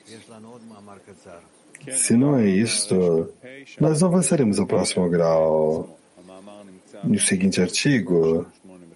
Se não é isto, nós não avançaremos ao próximo grau. No seguinte artigo,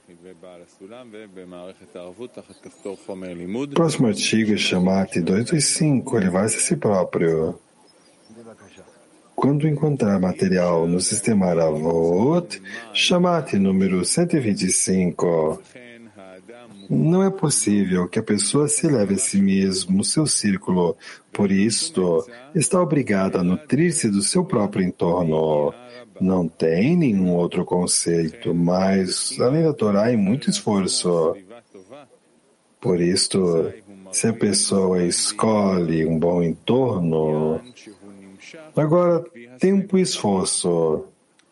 o próximo artigo é Shamati 225, ele vai a si próprio. Quando encontrar material no sistema Aravot, Shamati número 125. Não é possível que a pessoa se leve a si mesmo, seu círculo. Por isto, está obrigada a nutrir-se do seu próprio entorno. Não tem nenhum outro conceito, mas, além da Torá, é muito esforço. Por isto, se a pessoa escolhe um bom entorno, agora, tempo e esforço.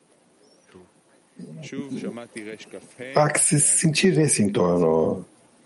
Há que se sentir nesse entorno.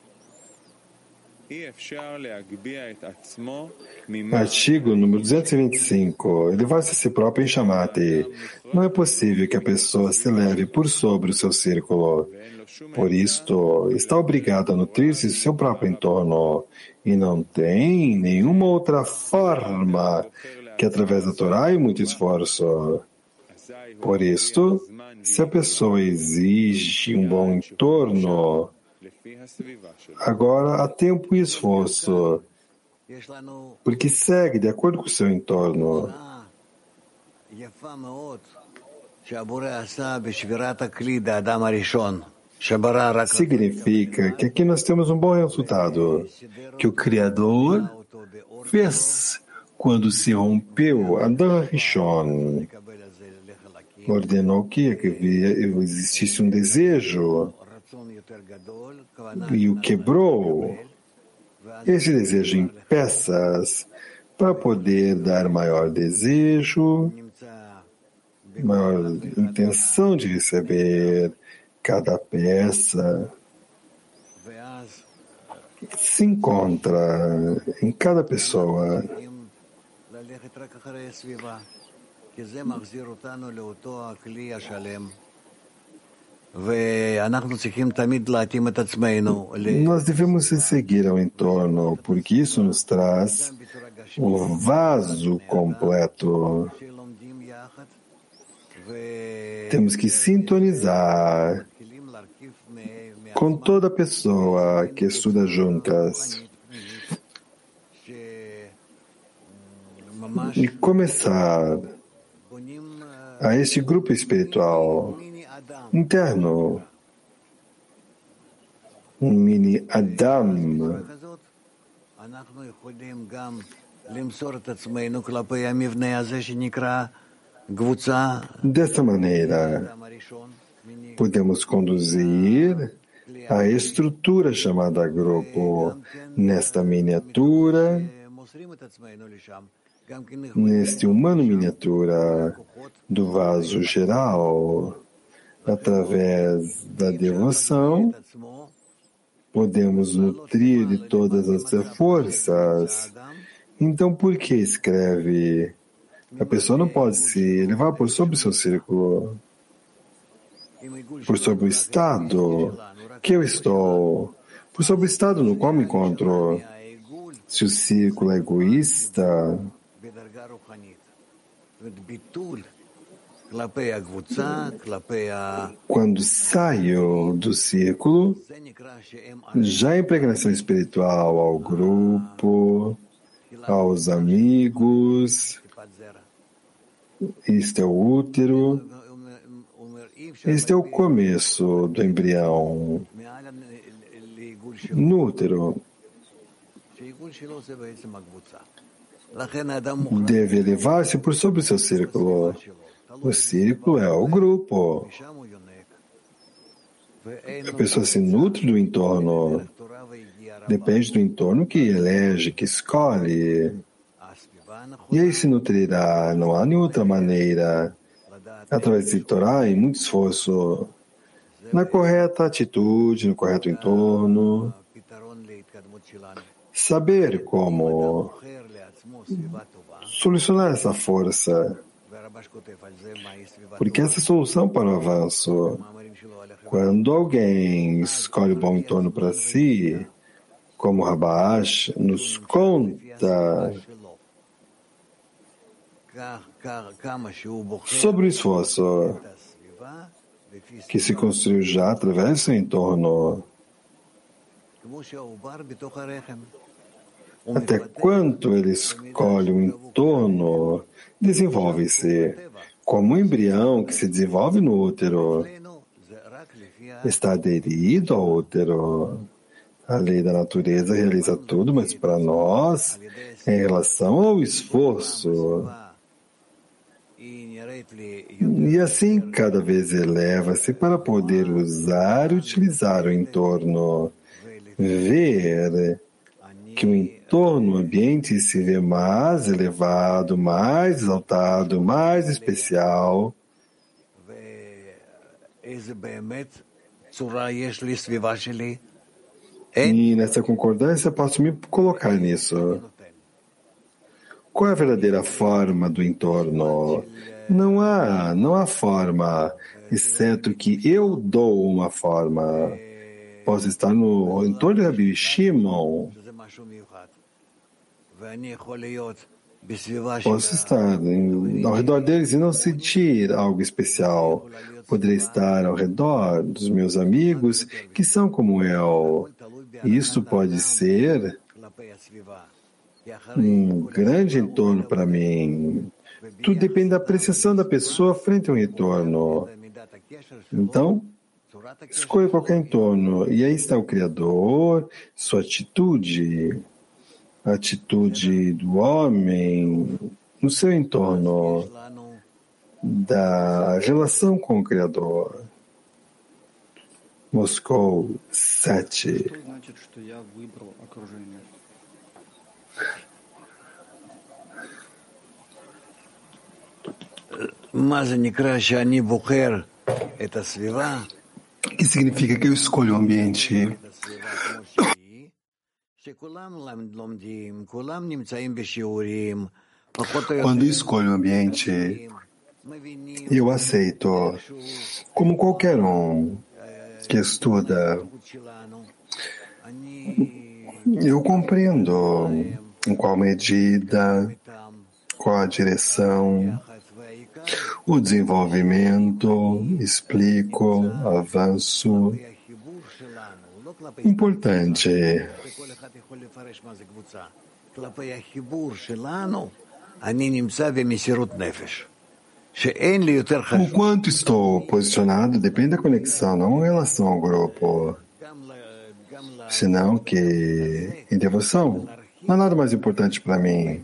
Artigo número 225. Elevar-se a si próprio em Shamati. Não é possível que a pessoa se leve por sobre o seu círculo. Por isto, está obrigado a nutrir-se do seu próprio entorno. E não tem nenhuma outra forma que através da Torá e muito esforço. Por isto, se a pessoa exige um bom entorno, agora há tempo e esforço, porque segue de acordo com o seu entorno. Significa que aqui nós temos um bom resultado, que o Criador fez quando se rompeu Adam Rishon. Ordenou que existisse um desejo e o quebrou, esse desejo em peças, para poder dar maior desejo, maior intenção de receber cada peça. Se encontra em cada pessoa. Nós devemos seguir ao entorno, porque isso nos traz o vaso completo. Temos que sintonizar com toda pessoa que estuda juntas e começar a este grupo espiritual interno, um mini Adam. Desta maneira, podemos conduzir a estrutura chamada grupo nesta miniatura, neste humano miniatura do vaso geral. Através da devoção, podemos nutrir de todas as forças. Então, por que escreve? A pessoa não pode se elevar por sobre o seu círculo, por sobre o estado que eu estou, por sobre o estado no qual me encontro. Se o círculo é egoísta, quando saio do círculo, já a impregnação espiritual ao grupo, aos amigos, este é o útero, este é o começo do embrião no útero. Deve elevar-se por sobre o seu círculo. O círculo é o grupo. A pessoa se nutre do entorno. Depende do entorno que elege, que escolhe. E aí se nutrirá. Não há nenhuma outra maneira. Através de Torá e muito esforço. Na correta atitude, no correto entorno. Saber como solucionar essa força. Porque essa é a solução para o avanço. Quando alguém escolhe o bom entorno para si, como Rabash nos conta sobre o esforço que se construiu já através do seu entorno, até quanto ele escolhe o entorno, desenvolve-se como um embrião que se desenvolve no útero, está aderido ao útero. A lei da natureza realiza tudo, mas para nós, em relação ao esforço, e assim cada vez eleva-se para poder usar e utilizar o entorno, ver que o entorno, o ambiente se vê mais elevado, mais exaltado, mais especial. E nessa concordância posso me colocar nisso. Qual é a verdadeira forma do entorno? Não há forma, exceto que eu dou uma forma. Posso estar no entorno de Rabi Shimon. Posso estar ao redor deles e não sentir algo especial. Poderei estar ao redor dos meus amigos que são como eu. Isso pode ser um grande entorno para mim. Tudo depende da apreciação da pessoa frente ao entorno. Então, escolha qualquer entorno. E aí está o Criador, sua atitude, a atitude do homem no seu entorno, da relação com o Criador. Moscou 7. O que significa que eu escolho o ambiente? Quando escolho o ambiente, eu aceito, como qualquer um que estuda, eu compreendo em qual medida, qual a direção, o desenvolvimento, explico, avanço. Importante. O quanto estou posicionado depende da conexão, não em relação ao grupo. Senão que, em devoção, não há nada mais importante para mim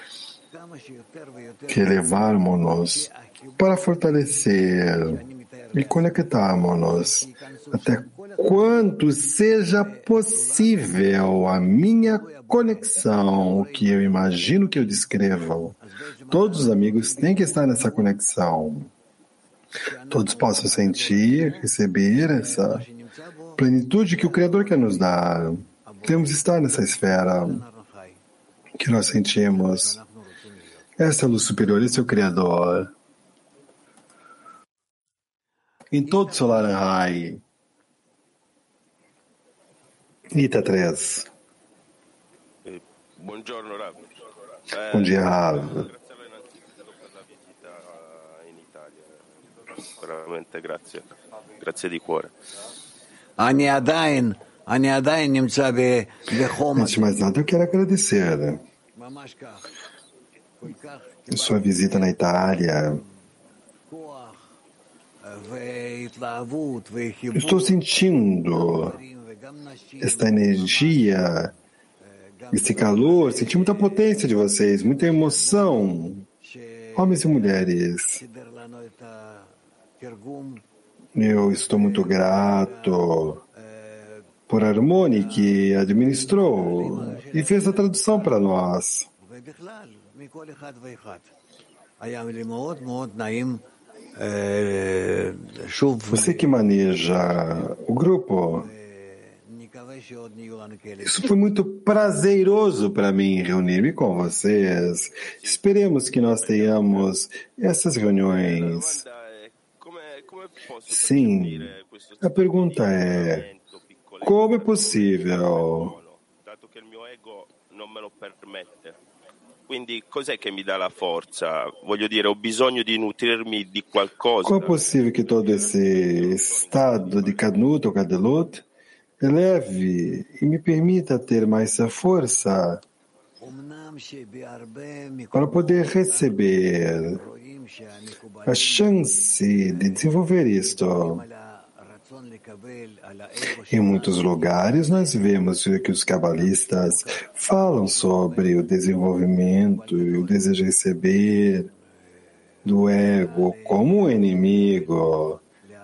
que elevarmos-nos para fortalecer e conectarmos-nos até quanto seja possível a minha conexão, o que eu imagino que eu descrevo. Todos os amigos têm que estar nessa conexão. Todos possam sentir, receber essa plenitude que o Criador quer nos dar. Temos que estar nessa esfera que nós sentimos. Essa luz superior, esse é o Criador. Em todo o solar Rai. Ita 3. Buongiorno Rav. Bom dia, Rav. Veramente grazie di cuore. Antes de mais nada, eu quero agradecer a sua visita na Itália. Estou sentindo esta energia, esse calor, senti muita potência de vocês, muita emoção, homens e mulheres. Eu estou muito grato por Harmony, que administrou e fez a tradução para nós. Você que maneja o grupo, isso foi muito prazeroso para mim reunir-me com vocês. Esperemos que nós tenhamos essas reuniões. Sim, a pergunta é: como é possível non me lo permette. Quindi cos'è che mi dà la forza? Voglio dire, ho bisogno di nutrirmi di qualcosa. Como é possível que todo esse estado de Kadnut ou Kadelut eleve e me permita ter mais força para poder receber a chance de desenvolver isto? Em muitos lugares nós vemos que os cabalistas falam sobre o desenvolvimento e o desejo de receber do ego como um inimigo.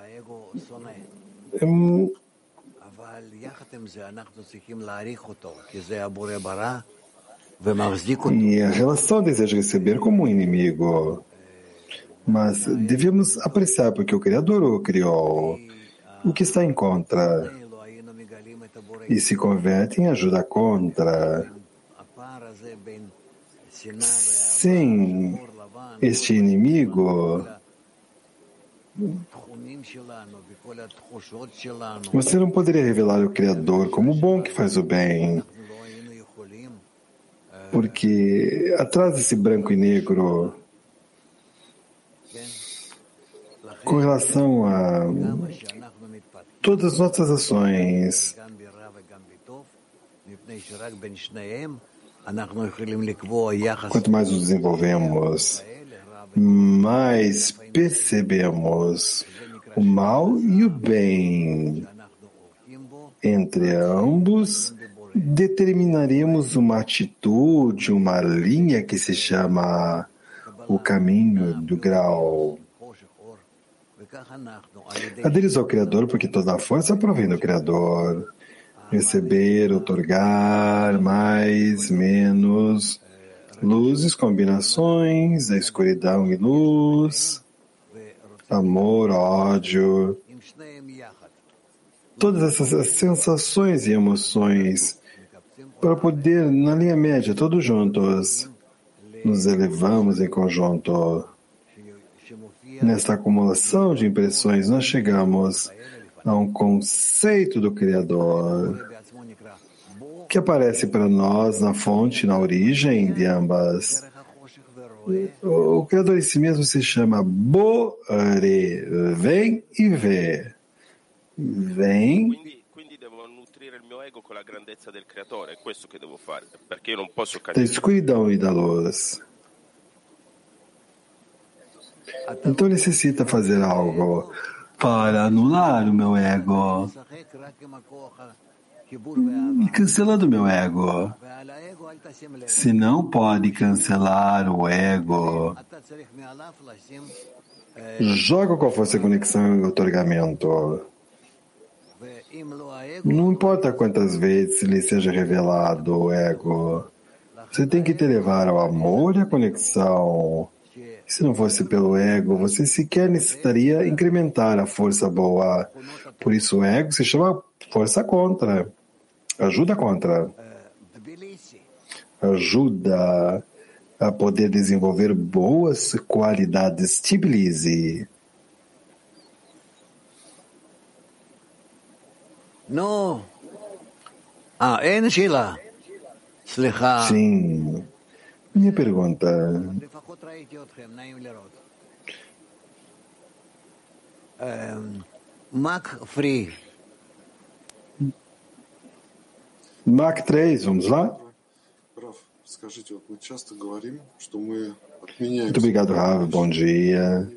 E a relação deseja receber como um inimigo. Mas devemos apreciar porque o Criador o criou. O que está em contra e se converte em ajuda contra. Sem este inimigo, você não poderia revelar o Criador como o bom que faz o bem. Porque atrás desse branco e negro, com relação a todas as nossas ações, quanto mais nos desenvolvemos, mais percebemos o mal e o bem. Entre ambos, determinaremos uma atitude, uma linha que se chama o caminho do grau. Aderir ao Criador, porque toda a força provém do Criador. Receber, outorgar, mais, menos, luzes, combinações, a escuridão e luz, amor, ódio. Todas essas sensações e emoções, para poder, na linha média, todos juntos, nos elevamos em conjunto. Nesta acumulação de impressões, nós chegamos a um conceito do Criador que aparece para nós na fonte, na origem de ambas. O Criador em si mesmo se chama Bore, vem e vê. Vem. Quindi devo nutrire il mio ego con la grandezza del creatore, è questo che devo fare, perché io non posso Da escuridão e da luz. Então necessita fazer algo para anular o meu ego e cancelando o meu ego. Se não pode cancelar o ego, joga com a força, conexão e outorgamento. Não importa quantas vezes lhe seja revelado o ego, você tem que te levar ao amor e à conexão. Se não fosse pelo ego, você sequer necessitaria incrementar a força boa. Por isso o ego se chama força contra. Ajuda contra. Ajuda a poder desenvolver boas qualidades. Tbilisi. Não. אין שאלה. סליחה. Sim. Minha pergunta. Mac Free. Mac 3, vamos lá? Muito obrigado, Rav. Bom dia.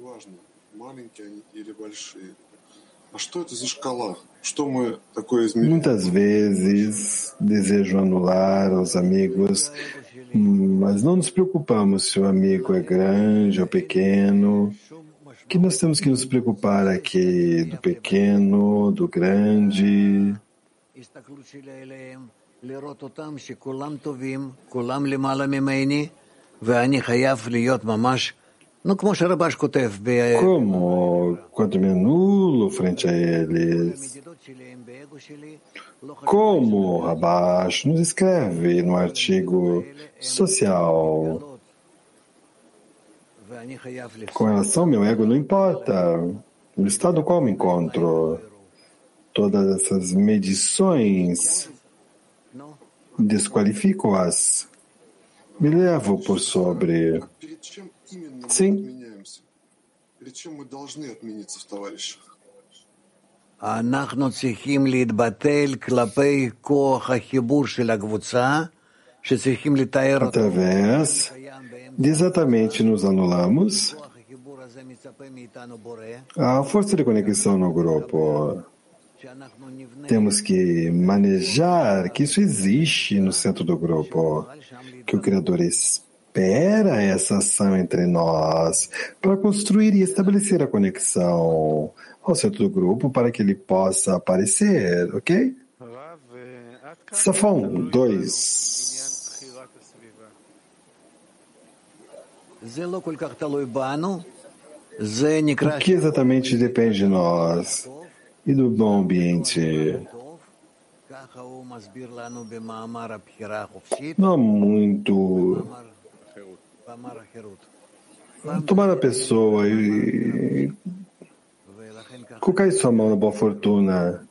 Muitas vezes desejo anular os amigos, mas não nos preocupamos se o amigo é grande ou pequeno. O que nós temos que nos preocupar aqui do pequeno, do grande? Como, quando me anulo frente a eles? Como Rabash nos escreve no artigo social? Com relação ao meu ego, não importa o estado no qual me encontro. Todas essas medições desqualifico-as, me levo por sobre. Sim. אנחנו צריכים להתבטל כלפי כוח החיבור של הקבוצה, שצריכים לתאר אותו. Através de exatamente nos anulamos כוח החיבור הזה מצפה מאיתנו בורא, a força de conexão no grupo. שאנחנו נבנה Temos que manejar que isso existe no centro do grupo, que o Criador espera essa ação entre nós para construir e estabelecer a conexão ao centro do grupo para que ele possa aparecer, ok? Safão 2. זה לא כל כך תלוי בנו, זה נקרא O que exatamente depende de nós e do bom ambiente? טוב, ככה הוא מסביר לנו במאמר הבחירה החופשית, Não há muito במאמר החירות. tomar a pessoa e ולכן ככה, colocar sua mão na boa fortuna.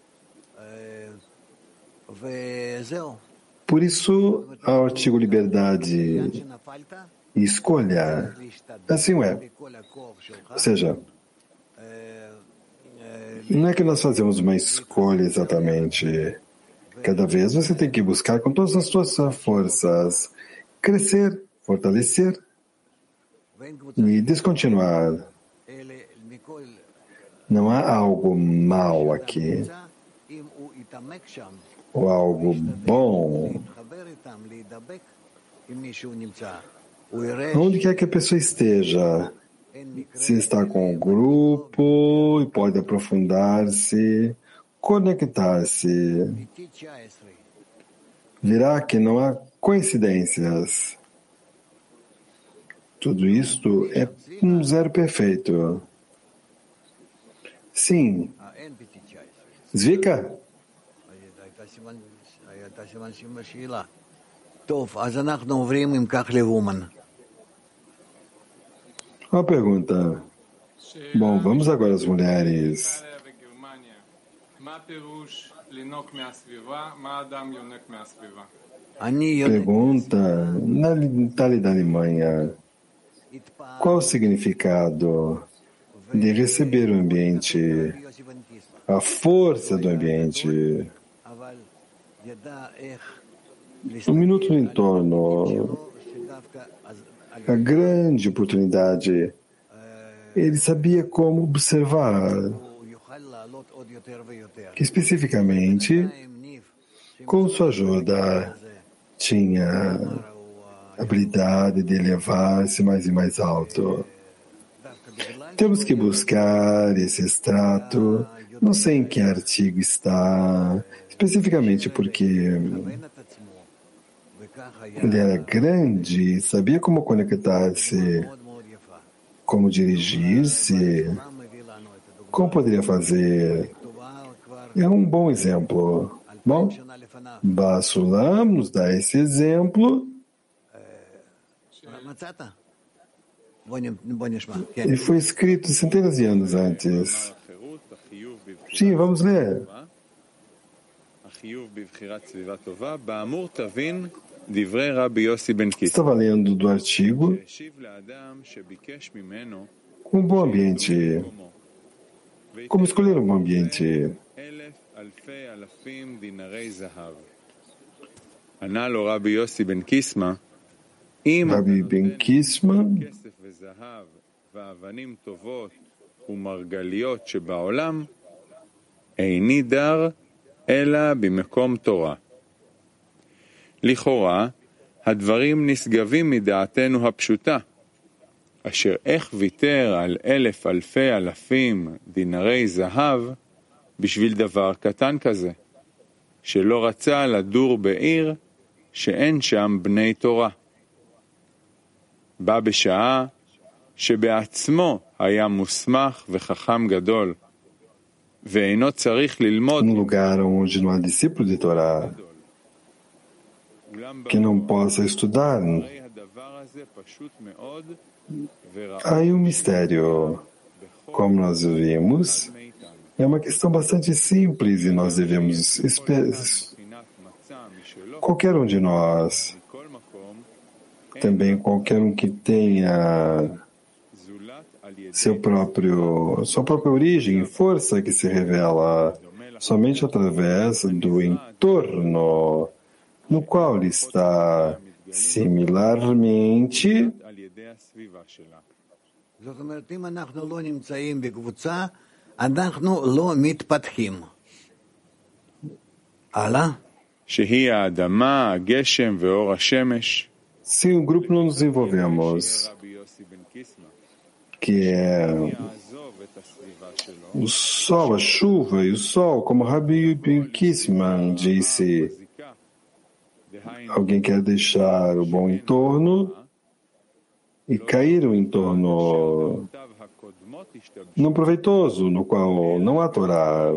וזהו. Por isso, ao artigo liberdade שנפלת, e escolha, assim é. בכל הכוח שלך, Ou seja, não é que nós fazemos uma escolha exatamente. Cada vez você tem que buscar com todas as suas forças crescer, fortalecer ואין קבוצה e descontinuar. אלה מכל Não há algo mal aqui, קבוצה, אם הוא יתעמק שם, ou algo bom. להתחבר איתם, להידבק עם מי שהוא נמצא, הוא יראה Onde quer que a pessoa esteja, שאין מקרה se está com o grupo e pode aprofundar-se, conectar-se, אמיתי 19, verá que não há coincidências. Tudo isto é um zero perfeito. Sim. אין פיצי 19. Zvika? הייתה סימן שאלה. טוב, אז אנחנו עוברים אם כך לוומן. Uma pergunta. Bom, vamos agora às mulheres. אני Pergunta, na Itália da Alemanha, qual o significado de receber o ambiente, a força do ambiente? אבל ידע איך Um minuto no entorno, שדווקא אז a grande oportunidade, ele sabia como observar, הוא יוכל לעלות עוד יותר ויותר. que especificamente, עם ניב, com sua ajuda, tinha habilidade de elevar-se mais e mais alto. דווקא בגלל Temos que buscar esse extrato, não sei em que artigo está, especificamente porque שכוון את עצמו, וכך היה ele era grande, sabia como conectar-se, מאוד מאוד יפה. como dirigir-se, מה מביא לנו את הדוגמה? como poderia fazer. כתובה כבר É um bom exemplo. Bom, 2,000 שנה לפניו. Basulam nos dá esse exemplo. מצאת? בוא נשמע. כן. Ele foi escrito centenas de anos antes. Sim, vamos ler. החיוב בבחירת סביבה טובה, באמור תבין דברי רבי יוסי בן קיסמא. Estava lendo do artigo שהשיב לאדם שביקש ממנו com um bom ambiente. Como escolher um bom ambiente? אלפי אלפים דינרי זהב. ענה לו רבי יוסי בן קיסמא, אם Rabi Ben Kisma כסף וזהב ואבנים טובות ומרגליות שבעולם, איני דר אלא במקום תורה. לכאורה, הדברים נשגבים מדעתנו הפשוטה, אשר איך ויתר על אלפי אלפים דינרי זהב בשביל דבר קטן כזה, שלא רצה לדור בעיר שאין שם בני תורה. בא בשעה שבעצמו היה מוסמך וחכם גדול, ואינו צריך ללמוד um lugar onde não há discípulo de Torá, que não possa estudar. הרי הדבר הזה פשוט מאוד ורע Há aí um mistério. Como nós vimos, מאיתנו. é uma questão bastante simples e nós devemos Qualquer um de nós, também qualquer um que tenha sua própria origem e força que se revela somente através do entorno no qual ele está, similarmente. Se o grupo não nos desenvolvemos, que é o sol, a chuva e o sol, como Rabbi Ben Kissman disse, alguém quer deixar o bom entorno e cair o entorno não proveitoso, no qual não há Torá.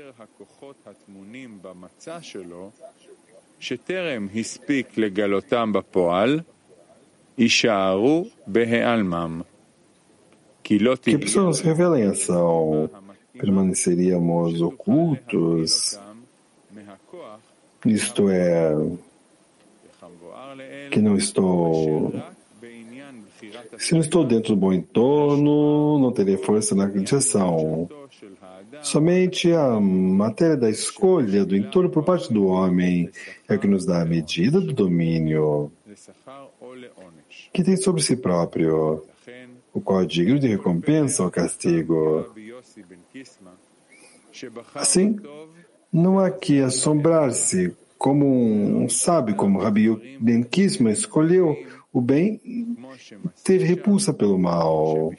Que a pessoa não se revela em ação, permaneceríamos ocultos, isto é, que não estou. Se não estou dentro do bom entorno, não terei força na direção. Somente a matéria da escolha do entorno por parte do homem é o que nos dá a medida do domínio que tem sobre si próprio, o qual é digno de recompensa ou castigo. Assim, não há que assombrar-se como um sábio como Rabbi Ben Kissman escolheu o bem, teve repulsa pelo mal.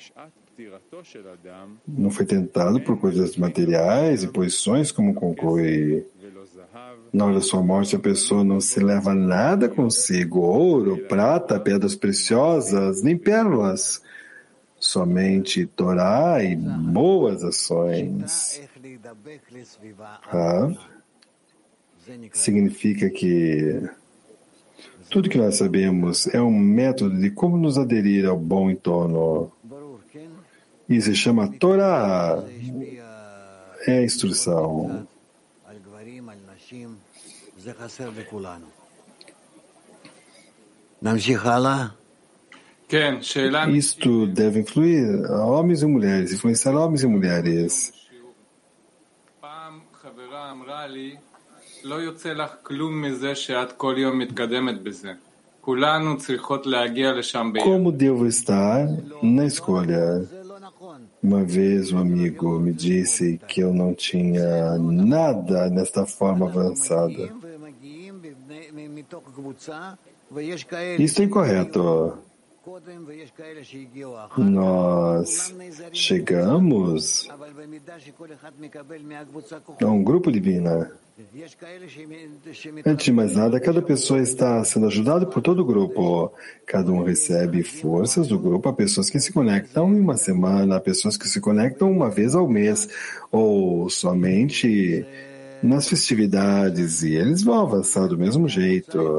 Não foi tentado por coisas materiais e posições, como conclui. Na hora da sua morte, a pessoa não se leva nada consigo, ouro, prata, pedras preciosas, nem pérolas. Somente Torá e boas ações. Significa que tudo que nós sabemos é um método de como nos aderir ao bom entorno. E se chama Torá. É a instrução. Isto deve influir a homens e mulheres, influenciar homens e mulheres. Como devo estar na escolha? Uma vez um amigo me disse que eu não tinha nada nesta forma avançada. Isso é incorreto. Nós chegamos a um grupo divino. Antes de mais nada, cada pessoa está sendo ajudada por todo o grupo. Cada um recebe forças do grupo. Há pessoas que se conectam em uma semana, há pessoas que se conectam uma vez ao mês, ou somente nas festividades, e eles vão avançar do mesmo jeito.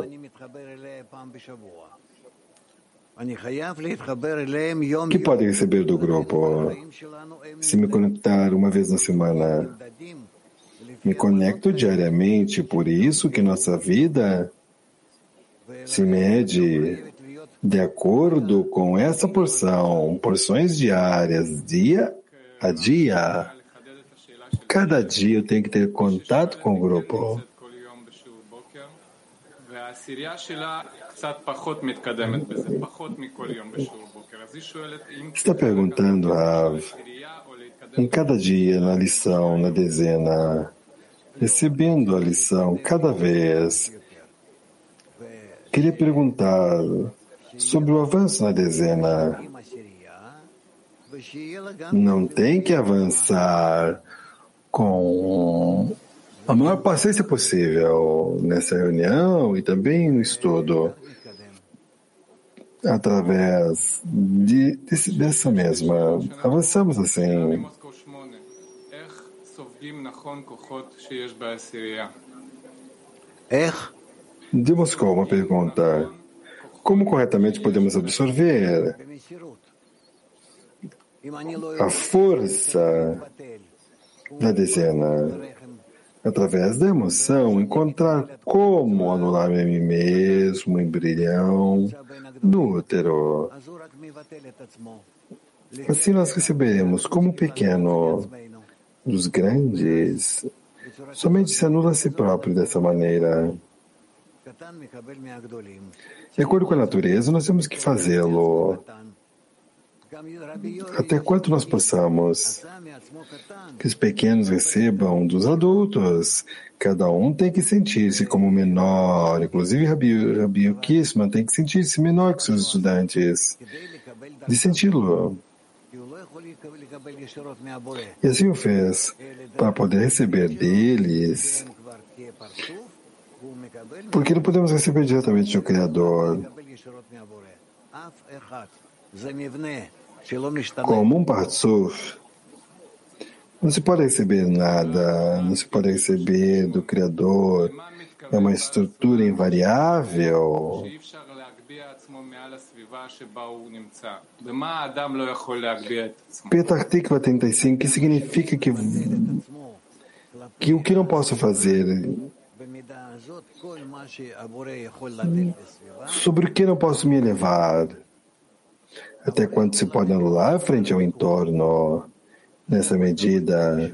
Que pode receber do grupo? Se me conectar uma vez na semana, me conecto diariamente, por isso que nossa vida se mede de acordo com essa porção, porções diárias, dia a dia. Cada dia eu tenho que ter contato com o grupo. Está perguntando, Rav, em cada dia, na lição, na dezena, recebendo a lição cada vez, queria perguntar sobre o avanço na dezena. Não tem que avançar com a maior paciência possível nessa reunião e também no estudo, através dessa mesma. Avançamos assim. De Moscou, uma pergunta. Como corretamente podemos absorver a força da dezena? através da emoção, encontrar como anular a mim mesmo, embrião, no útero. Assim nós receberemos como pequeno dos grandes, somente se anula a si próprio dessa maneira. De acordo com a natureza, nós temos que fazê-lo até quanto nós possamos. Que os pequenos recebam dos adultos. Cada um tem que sentir-se como menor. Inclusive, Rabi Kissman tem que sentir-se menor que seus estudantes. De senti-lo. E assim o fez, para poder receber deles. Porque não podemos receber diretamente do Criador. Como um Partsuf, não se pode receber nada, não se pode receber do Criador. É uma estrutura invariável. Petah Tikva 35, que significa que o que não posso fazer, sobre o que não posso me elevar, até quando se pode anular frente ao entorno. Nessa medida,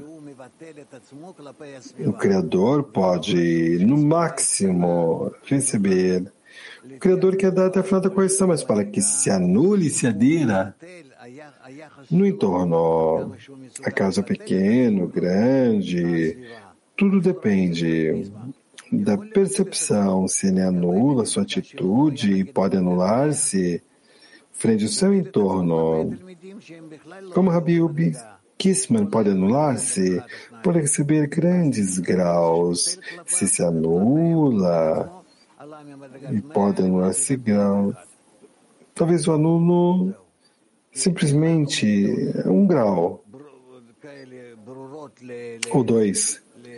o Criador pode, no máximo, receber. O Criador quer dar até a final da correção, mas para que se anule e se adira no entorno, a causa pequeno, grande, tudo depende da percepção. Se ele anula sua atitude e pode anular-se frente ao seu entorno, como Rabi Kissman pode anular-se, pode receber grandes graus, se anula e pode anular-se graus. Talvez o anulo simplesmente um grau ou dois.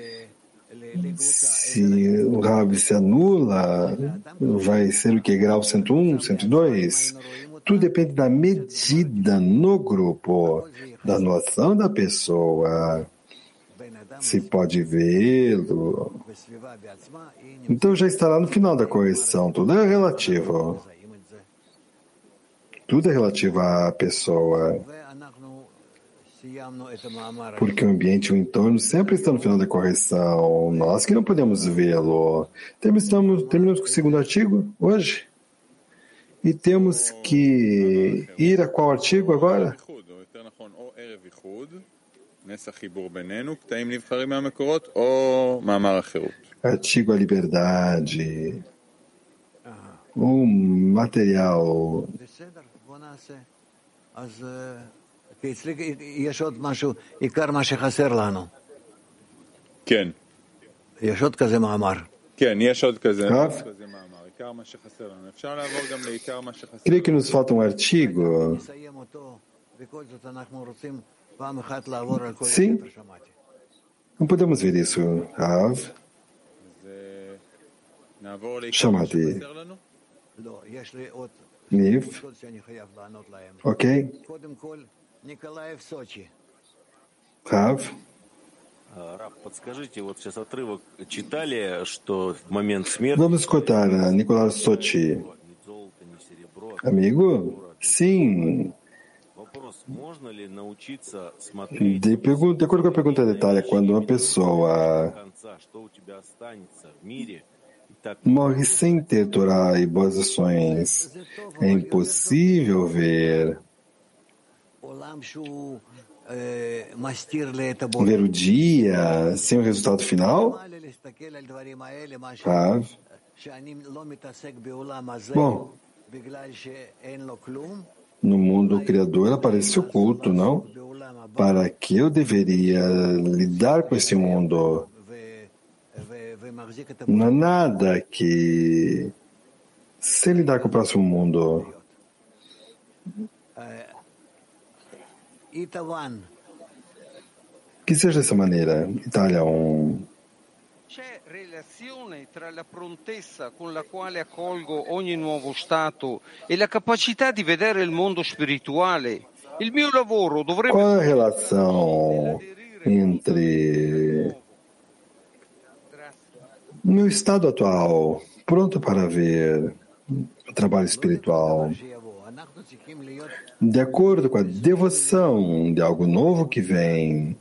Se o Rabi se anula, vai ser o que? Grau 101, 102? Tudo depende da medida no grupo, da noção da pessoa, se pode vê-lo. Então já estará no final da correção. Tudo é relativo. Tudo é relativo à pessoa. Porque o ambiente e o entorno sempre estão no final da correção. Nós que não podemos vê-lo. Terminamos com o segundo artigo hoje? E temos que ir a qual artigo agora? Artigo a liberdade. O material. כן. יש עוד כזה מאמר. כן, יש עוד כזה מאמר. Creio que nos falta um artigo. Sim. Não podemos ver isso, Rav. Chamate. Nif. Ok? Rav. Vamos escutar Nicolás Sochi. Amigo? Sim. De acordo com a pergunta detalhe, quando uma pessoa morre sem ter Torá e boas ações, é impossível ver o dia sem o resultado final? Bom, no mundo criador aparece oculto, não? Para que eu deveria lidar com esse mundo? Não há nada que sem lidar com o próximo mundo. Que seja dessa maneira. Itália 1. C'è relazione tra la prontezza con la quale accolgo ogni nuovo stato e la capacità di vedere il mondo spirituale? Il mio lavoro dovrebbe... Qual é a relação entre No meu estado atual, pronto para ver o trabalho espiritual, de acordo com a devoção de algo novo que vem,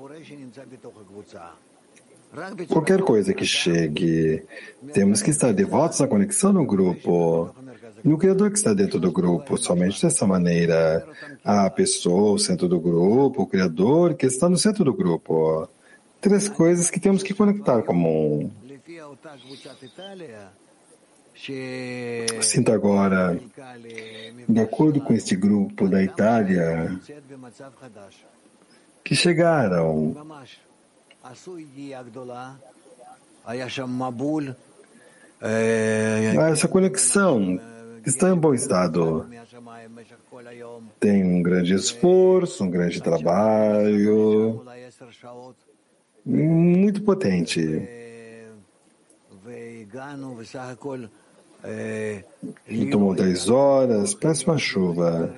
qualquer coisa que chegue, temos que estar devotos à conexão no grupo, no Criador que está dentro do grupo. Somente dessa maneira, a pessoa, o centro do grupo, o Criador que está no centro do grupo. Três coisas que temos que conectar como um. Sinto agora, de acordo com este grupo da Itália, que chegaram a essa conexão, está em bom estado. Tem um grande esforço, um grande trabalho, muito potente. Tomou 10 horas, parece uma chuva.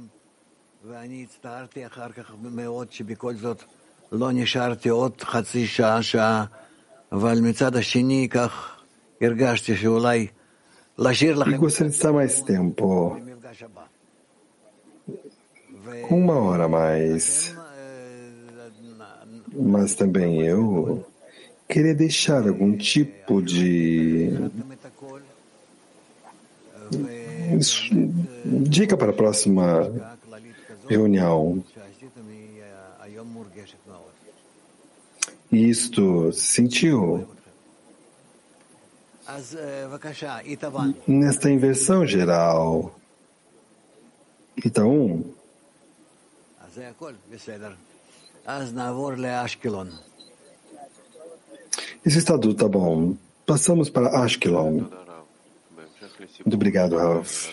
E gostaria de estar mais tempo, 1 hora a mais. Mas também eu queria deixar algum tipo de dica para a próxima reunião. Isto se sentiu nesta inversão geral. Então, esse estatuto está bom. Passamos para Ashkelon. Muito obrigado, Rav.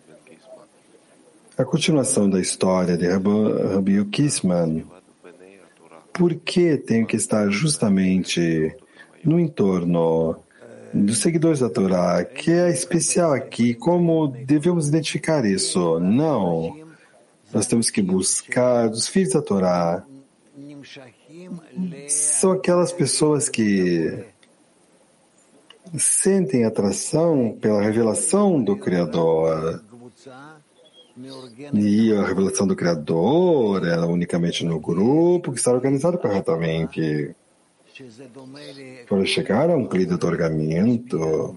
A continuação da história de Rabbi Kissman. Por que tenho que estar justamente no entorno dos seguidores da Torá? Que é especial aqui? Como devemos identificar isso? Não. Nós temos que buscar os filhos da Torá. São aquelas pessoas que sentem atração pela revelação do Criador. E a revelação do Criador era unicamente no grupo que está organizado corretamente. Para chegar a um clima de otorgamento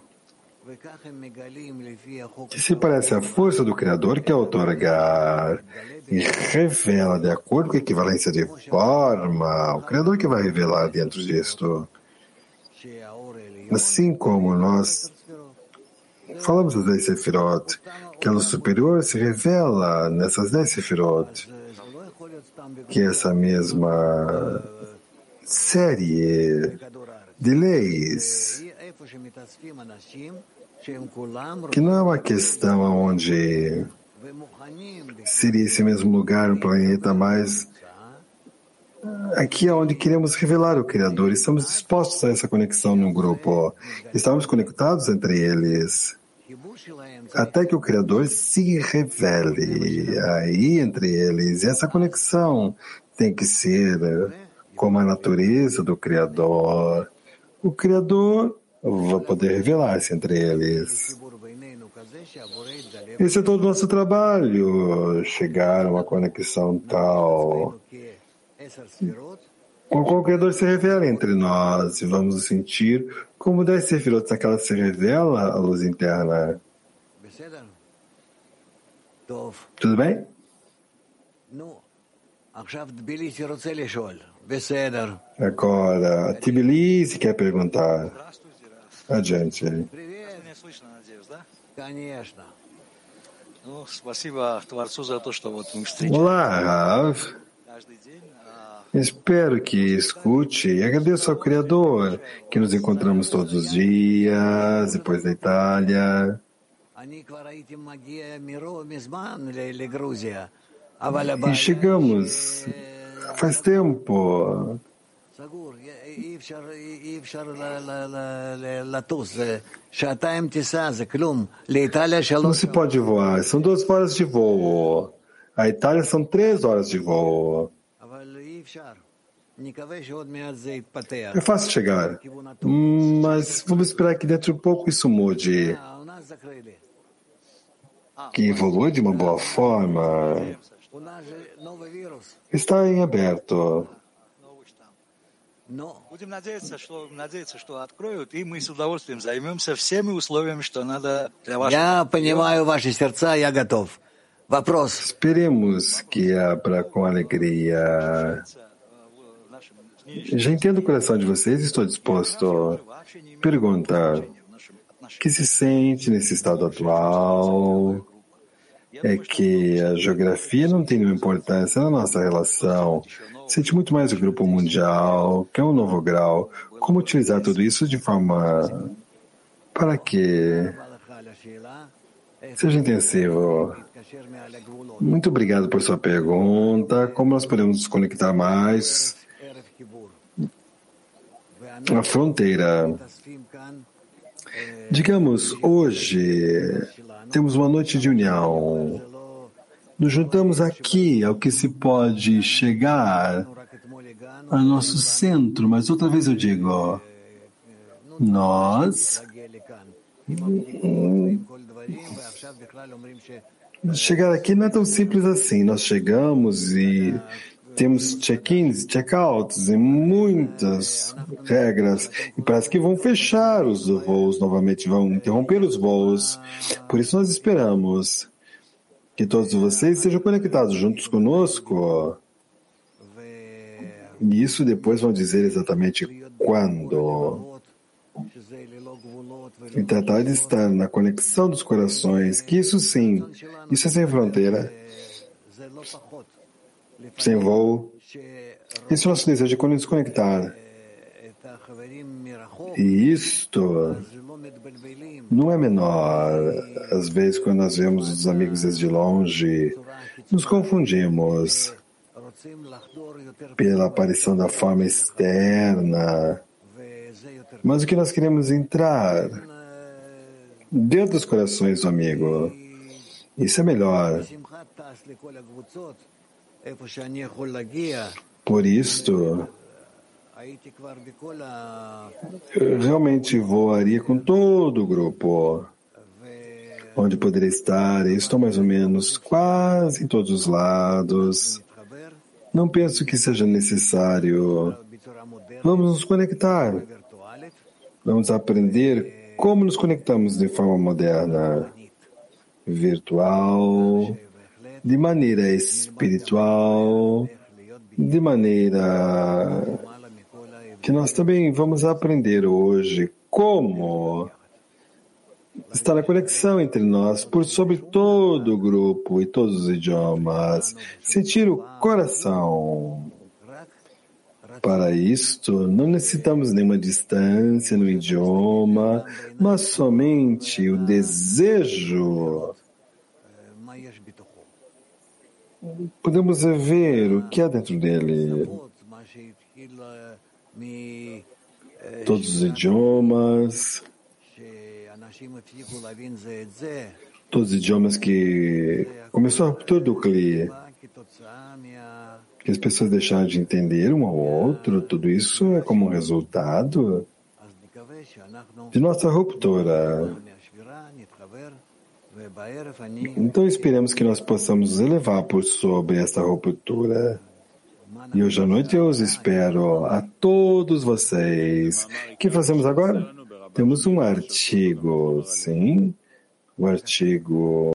que se parece à força do Criador que é otorgar e revela de acordo com a equivalência de forma, o Criador que vai revelar dentro disto. Assim como nós falamos das 10 Sefirot, que a luz superior se revela nessas 10 Sefirot, que essa mesma série de leis, que não é uma questão onde seria esse mesmo lugar no planeta, mas aqui é onde queremos revelar o Criador. Estamos dispostos a essa conexão no grupo. Estamos conectados entre eles, até que o Criador se revele aí entre eles. E essa conexão tem que ser como a natureza do Criador. O Criador vai poder revelar-se entre eles. Esse é todo o nosso trabalho, chegar a uma conexão tal com qual o Criador se revela entre nós, e vamos nos sentir como 10 Sefirot, naquela se revela a luz interna. Tudo bem? Agora, Tbilisi quer perguntar. Adiante. Olá, Rav. Espero que escute e agradeço ao Criador que nos encontramos todos os dias, depois da Itália. E chegamos faz tempo. Não se pode voar, são 2 horas de voo. A Itália são 3 horas de voo. É fácil chegar, mas vamos esperar que dentro de pouco isso mude, que evolua de uma boa forma. Está em aberto. Будем надеяться, что откроют, и мы с удовольствием займемся всеми условиями, что надо для вашего... Я понимаю ваши сердца, я готов. Вопрос. Esperemos que abra com alegria. Já entendo o coração de vocês e estou disposto. Pergunta: o que se sente nesse estado atual? É que a geografia não tem nenhuma importância na nossa relação. Sente muito mais o grupo mundial, que é um novo grau. Como utilizar tudo isso de forma para que seja intensivo? Muito obrigado por sua pergunta. Como nós podemos nos conectar mais? A fronteira. Digamos, hoje temos uma noite de união. Nos juntamos aqui ao que se pode chegar ao nosso centro, mas outra vez eu digo, nós chegar aqui não é tão simples assim. Nós chegamos e temos check-ins, check-outs e muitas regras. E parece que vão fechar os voos novamente, vão interromper os voos. Por isso nós esperamos que todos vocês sejam conectados juntos conosco. E isso depois vão dizer exatamente quando. E tratar de estar na conexão dos corações, que isso sim, isso é sem fronteira, sem voo. Esse é o nosso desejo de nos conectar. E isto não é menor. Às vezes, quando nós vemos os amigos desde longe, nos confundimos pela aparição da forma externa. Mas o que nós queremos entrar dentro dos corações do amigo, isso é melhor. Por isto, eu realmente voaria com todo o grupo, onde poderia estar. Eu estou mais ou menos quase em todos os lados. Não penso que seja necessário. Vamos nos conectar. Vamos aprender como nos conectamos de forma moderna, virtual, de maneira espiritual, de maneira que nós também vamos aprender hoje como estar na conexão entre nós, por sobre todo o grupo e todos os idiomas, sentir o coração. Para isto, não necessitamos nenhuma distância no idioma, mas somente o desejo. Podemos ver o que há dentro dele. Todos os idiomas, todos os idiomas que começou a ruptura do CLI, que as pessoas deixaram de entender um ao outro, tudo isso é como um resultado de nossa ruptura. Então esperemos que nós possamos nos elevar por sobre essa ruptura. E hoje à noite eu os espero a todos vocês. O que fazemos agora? Temos um artigo, sim? O artigo